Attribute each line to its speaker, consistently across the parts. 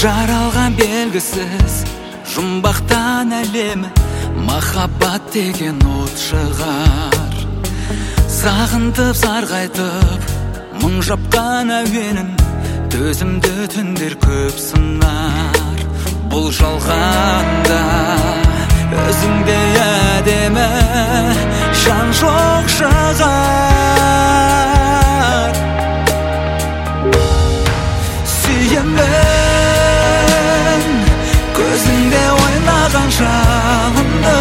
Speaker 1: жаралған белгісіз жұмбақтан әлемі, махаббат деген от шығар. Сағынтып сарғайтып мың жапқан әуенін, төзімді түндер көп сынар. Бұл жалғанда өзіңде әдемі жан жоқ шығар. Сүйемін көзіңде ойнаған шағымды,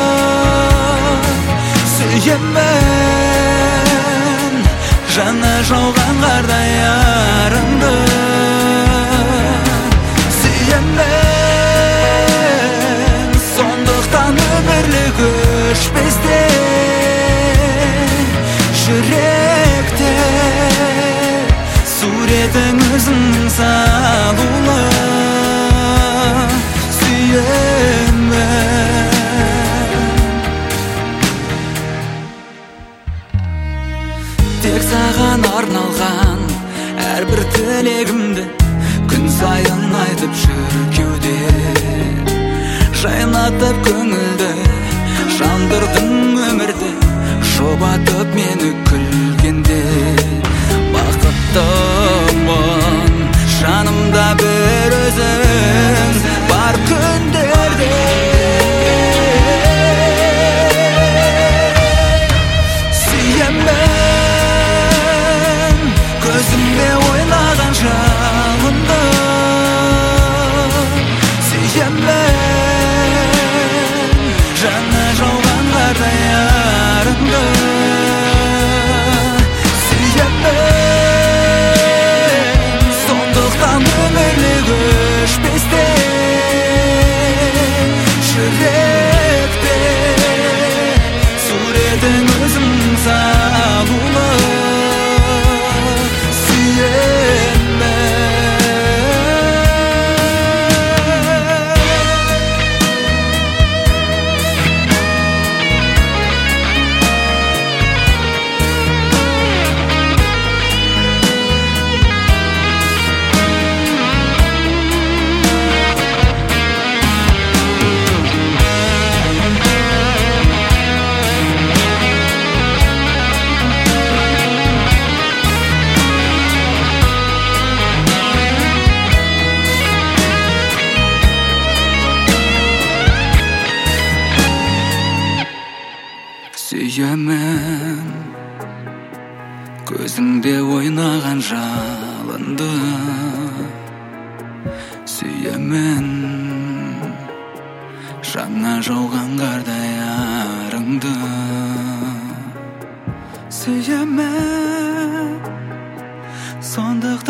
Speaker 1: сүйемін жаны жауған қардай арыңды, сүйемін сондықтан өмірлік өшпесте жүректе суретің өзіңнің салулы. Тек саған арналған әрбір тілегімді күн сайын айтып жүр кеуде, жайнатып көңілді жандырдың өмірді, жұбатып мені күлгенде. Бақыттымын жанымда бір өзің бар күндерде. Сүйемін көзімде ойнаған жалынды, сүйемін жаны жауған қардай арыңды, сүйемін сондықтан өмірлік өшпесте жүректе суретің өзіңнің салулы. Сүйемін көзіңде ойнаған жалынды, сүйемін жаңа жауған қардай арыңды, сүйемін сондықтан